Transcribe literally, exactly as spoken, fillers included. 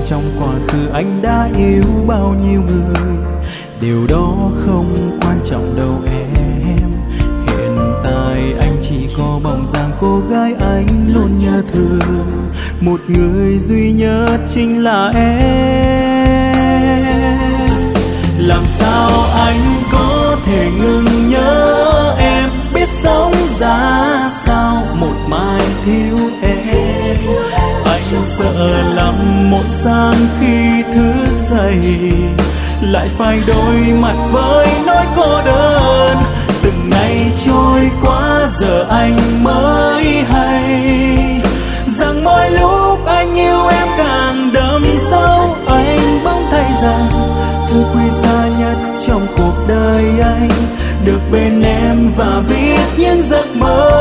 trong quá khứ anh đã yêu bao nhiêu người, điều đó không quan trọng đâu em. Hiện tại anh chỉ có bóng dáng cô gái anh luôn nhớ thương, một người duy nhất chính là em. Làm sao anh có thể ngừng nhớ em, biết sống ra sao một mai thiếu em. Anh sợ lắm mỗi sáng khi thức dậy lại phải đối mặt với nỗi cô đơn. Từng ngày trôi qua giờ anh mới hay rằng mỗi lúc anh yêu em càng đậm sâu. Anh bỗng thấy rằng thứ quý giá nhất trong cuộc đời anh được bên em và viết những giấc mơ